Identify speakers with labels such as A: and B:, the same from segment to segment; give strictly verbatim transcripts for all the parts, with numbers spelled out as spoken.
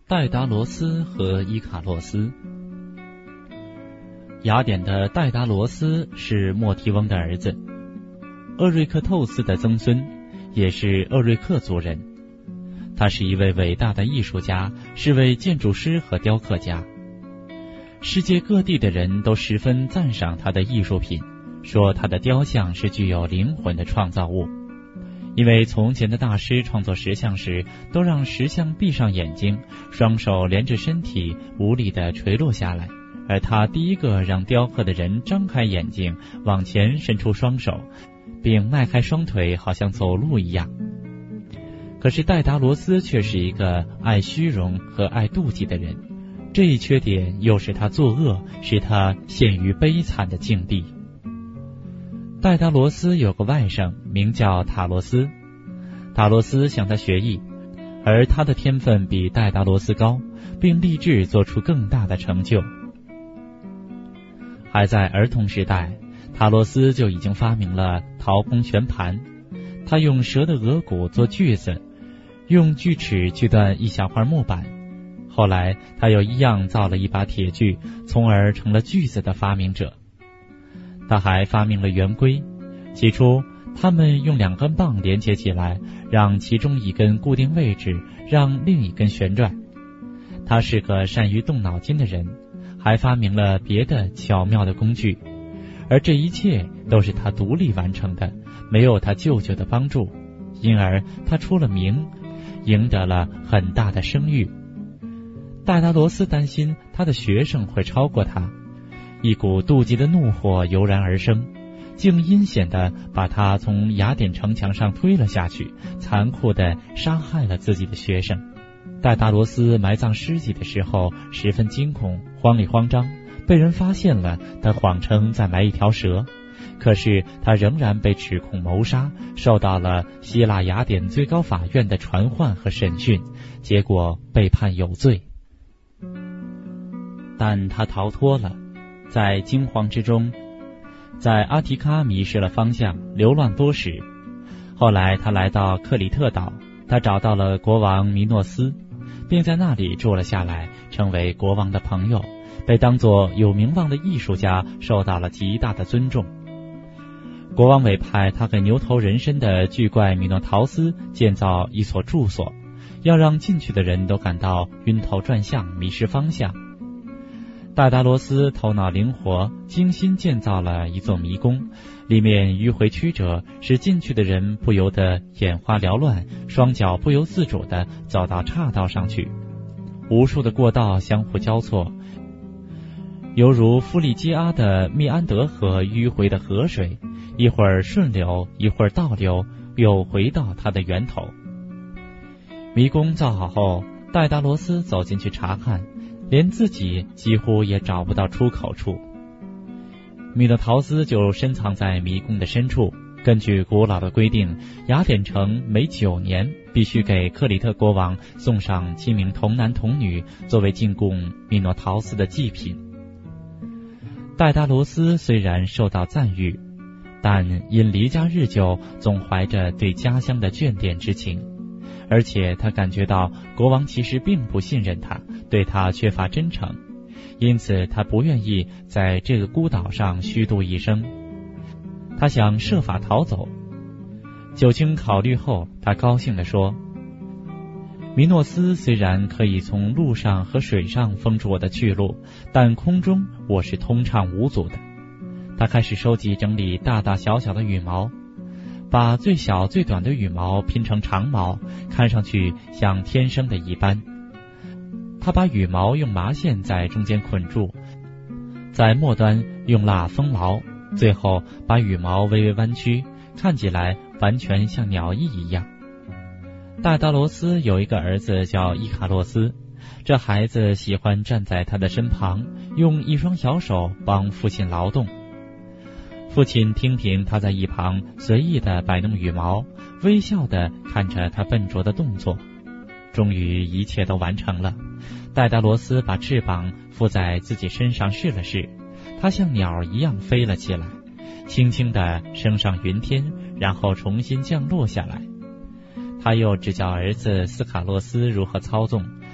A: 戴达罗斯和伊卡洛斯。雅典的戴达罗斯是莫提翁的儿子，厄瑞克透斯的曾孙，也是厄瑞克族人。他是一位伟大的艺术家，是位建筑师和雕刻家。世界各地的人都十分赞赏他的艺术品，说他的雕像是具有灵魂的创造物。因为从前的大师创作石像时，都让石像闭上眼睛，双手连着身体无力地垂落下来，而他第一个让雕刻的人张开眼睛，往前伸出双手，并迈开双腿，好像走路一样。可是戴达罗斯却是一个爱虚荣和爱妒忌的人，这一缺点又使他作恶，使他陷于悲惨的境地。戴达罗斯有个外甥名叫塔罗斯，塔罗斯向他学艺，而他的天分比戴达罗斯高，并立志做出更大的成就。还在儿童时代，塔罗斯就已经发明了陶工旋盘，他用蛇的额骨做锯子，用锯齿锯断一小块木板。后来他又一样造了一把铁锯，从而成了锯子的发明者。他还发明了圆规，起初他们用两根棒连接起来，让其中一根固定位置，让另一根旋转。他是个善于动脑筋的人，还发明了别的巧妙的工具，而这一切都是他独立完成的，没有他舅舅的帮助，因而他出了名，赢得了很大的声誉。戴达罗斯担心他的学生会超过他，一股妒忌的怒火油然而生，竟阴险地把他从雅典城墙上推了下去，残酷地杀害了自己的学生。戴达罗斯埋葬尸体的时候十分惊恐，慌里慌张，被人发现了，他谎称在埋一条蛇，可是他仍然被指控谋杀，受到了希腊雅典最高法院的传唤和审讯，结果被判有罪。但他逃脱了，在惊慌之中，在阿提卡迷失了方向，流浪多时。后来他来到克里特岛，他找到了国王弥诺斯，并在那里住了下来，成为国王的朋友，被当作有名望的艺术家，受到了极大的尊重。国王委派他给牛头人身的巨怪米诺陶斯建造一所住所，要让进去的人都感到晕头转向，迷失方向。戴达罗斯头脑灵活，精心建造了一座迷宫，里面迂回曲折，使进去的人不由得眼花缭乱，双脚不由自主地走到岔道上去。无数的过道相互交错，犹如弗里基阿的密安德河迂回的河水，一会儿顺流，一会儿倒流，又回到它的源头。迷宫造好后，戴达罗斯走进去查看，连自己几乎也找不到出口处。米诺陶斯就深藏在迷宫的深处。根据古老的规定，雅典城每九年必须给克里特国王送上七名童男童女，作为进贡米诺陶斯的祭品。戴达罗斯虽然受到赞誉，但因离家日久，总怀着对家乡的眷恋之情，而且他感觉到国王其实并不信任他，对他缺乏真诚，因此他不愿意在这个孤岛上虚度一生。他想设法逃走。久经考虑后，他高兴地说，弥诺斯虽然可以从陆上和水上封住我的去路，但空中我是通畅无阻的。他开始收集整理大大小小的羽毛，把最小最短的羽毛拼成长毛，看上去像天生的一般。他把羽毛用麻线在中间捆住，在末端用蜡封牢，最后把羽毛微微弯曲，看起来完全像鸟翼一样。戴达罗斯有一个儿子叫伊卡洛斯，这孩子喜欢站在他的身旁，用一双小手帮父亲劳动。父亲听凭他在一旁随意地摆弄羽毛，微笑地看着他笨拙的动作。终于一切都完成了，戴达罗斯把翅膀附在自己身上试了试，他像鸟一样飞了起来，轻轻地升上云天，然后重新降落下来。他又指教儿子斯卡洛斯如何操纵，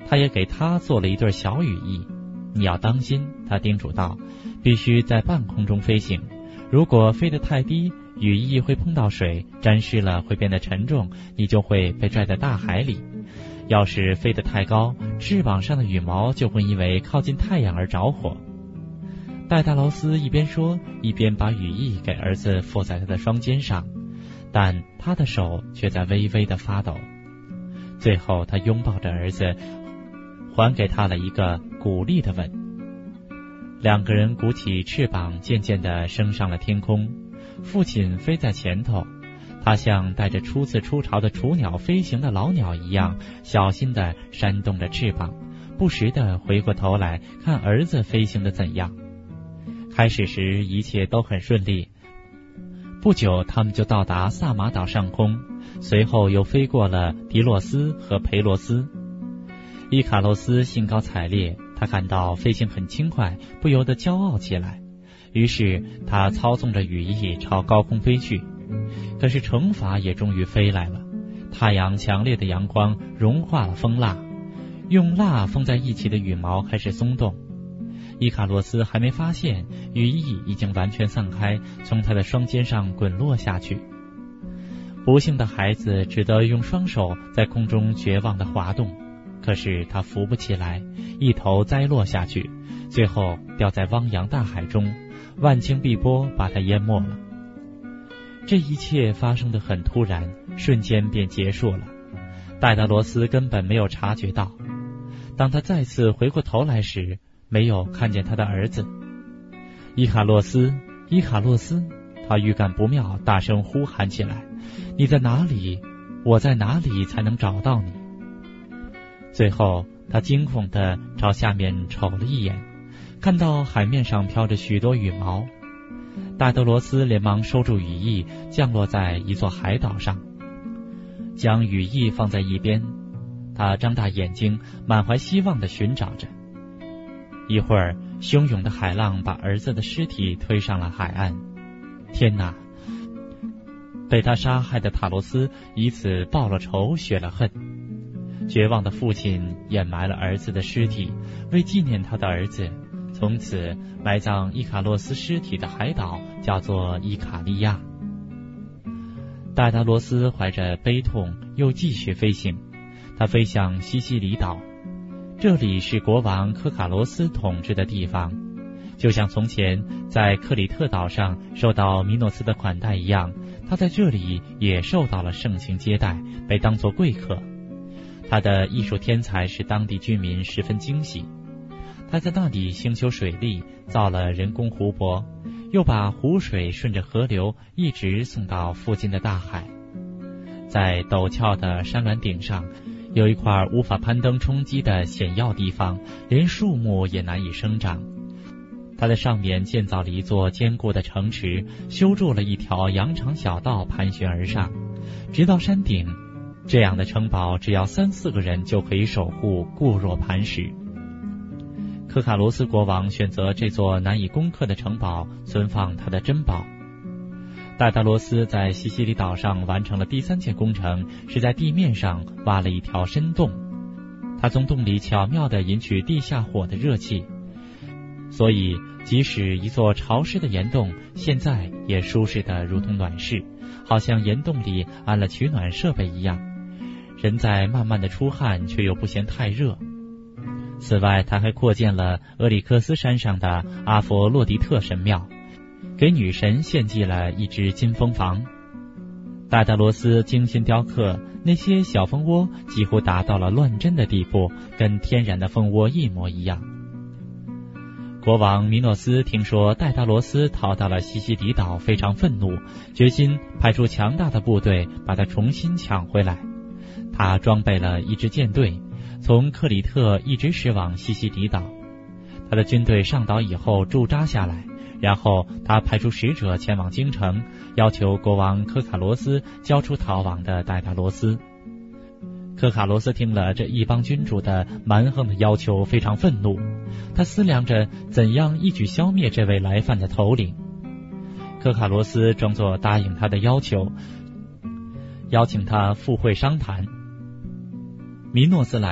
A: 他也给他做了一对小羽翼。你要当心，他叮嘱道，必须在半空中飞行，如果飞得太低，羽翼会碰到水，沾湿了会变得沉重，你就会被拽在大海里。要是飞得太高，翅膀上的羽毛就会因为靠近太阳而着火。戴达劳斯一边说，一边把羽翼给儿子附在他的双肩上，但他的手却在微微的发抖。最后他拥抱着儿子，还给他了一个鼓励的吻。两个人鼓起翅膀，渐渐地升上了天空。父亲飞在前头，他像带着初次出巢的雏鸟飞行的老鸟一样，小心地扇动着翅膀，不时地回过头来看儿子飞行的怎样。开始时一切都很顺利，不久他们就到达萨马岛上空，随后又飞过了迪洛斯和培罗斯。伊卡洛斯兴高采烈，他感到飞行很轻快，不由得骄傲起来。于是他操纵着羽翼朝高空飞去。可是惩罚也终于飞来了，太阳强烈的阳光融化了蜂蜡，用蜡封在一起的羽毛开始松动。伊卡洛斯还没发现，羽翼已经完全散开，从他的双肩上滚落下去。不幸的孩子只得用双手在空中绝望地滑动，可是他扶不起来，一头栽落下去，最后掉在汪洋大海中，万顷碧波把他淹没了。这一切发生得很突然，瞬间便结束了。戴达罗斯根本没有察觉到，当他再次回过头来时，没有看见他的儿子。伊卡洛斯，伊卡洛斯，他预感不妙，大声呼喊起来，你在哪里？我在哪里才能找到你？最后他惊恐地朝下面瞅了一眼，看到海面上飘着许多羽毛。戴德罗斯连忙收住羽翼，降落在一座海岛上，将羽翼放在一边。他张大眼睛，满怀希望地寻找着。一会儿，汹涌的海浪把儿子的尸体推上了海岸。天哪！被他杀害的塔罗斯以此报了仇，雪了恨。绝望的父亲掩埋了儿子的尸体，为纪念他的儿子，从此埋葬伊卡洛斯尸体的海岛叫做伊卡利亚。戴达罗斯怀着悲痛又继续飞行，他飞向西西里岛，这里是国王科卡罗斯统治的地方，就像从前在克里特岛上受到米诺斯的款待一样，他在这里也受到了盛情接待，被当作贵客。他的艺术天才使当地居民十分惊喜，他在那里兴修水利，造了人工湖泊，又把湖水顺着河流一直送到附近的大海。在陡峭的山峦顶上，有一块无法攀登冲击的险要地方，连树木也难以生长。他在上面建造了一座坚固的城池，修筑了一条羊肠小道盘旋而上，直到山顶。这样的城堡只要三四个人就可以守护，固若磐石。科卡罗斯国王选择这座难以攻克的城堡，存放他的珍宝。戴达罗斯在西西里岛上完成了第三件工程，是在地面上挖了一条深洞，他从洞里巧妙地引取地下火的热气，所以即使一座潮湿的岩洞，现在也舒适得如同暖室，好像岩洞里安了取暖设备一样。人在慢慢的出汗，却又不嫌太热。此外，他还扩建了俄里克斯山上的阿佛洛狄特神庙，给女神献祭了一只金蜂房。戴达罗斯精心雕刻，那些小蜂窝几乎达到了乱真的地步，跟天然的蜂窝一模一样。国王米诺斯听说戴达罗斯逃到了西西里岛，非常愤怒，决心派出强大的部队把他重新抢回来。他装备了一支舰队，从克里特一直驶往西西里岛。他的军队上岛以后驻扎下来，然后他派出使者前往京城，要求国王科卡罗斯交出逃亡的戴达罗斯。科卡罗斯听了这一帮君主的蛮横的要求，非常愤怒，他思量着怎样一举消灭这位来犯的头领。科卡罗斯装作答应他的要求，邀请他赴会商谈。米诺斯来了，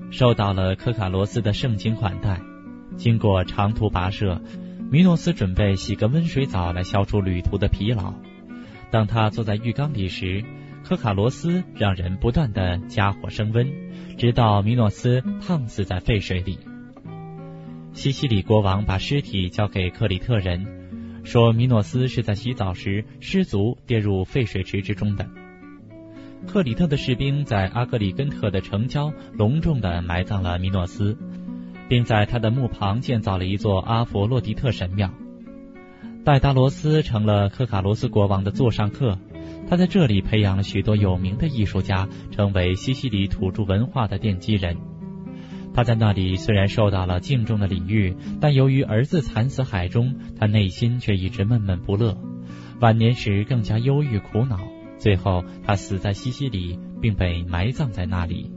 A: 受到了科卡罗斯的盛情款待。经过长途跋涉，米诺斯准备洗个温水澡来消除旅途的疲劳。当他坐在浴缸里时，科卡罗斯让人不断地加火升温，直到米诺斯烫死在沸水里。西西里国王把尸体交给克里特人，说米诺斯是在洗澡时失足跌入沸水池之中的。克里特的士兵在阿格里根特的城郊隆重地埋葬了米诺斯，并在他的墓旁建造了一座阿佛洛狄特神庙。戴达罗斯成了科卡罗斯国王的座上客，他在这里培养了许多有名的艺术家，成为西西里土著文化的奠基人。他在那里虽然受到了敬重的礼遇，但由于儿子惨死海中，他内心却一直闷闷不乐，晚年时更加忧郁苦恼，最后他死在西西里，并被埋葬在那里。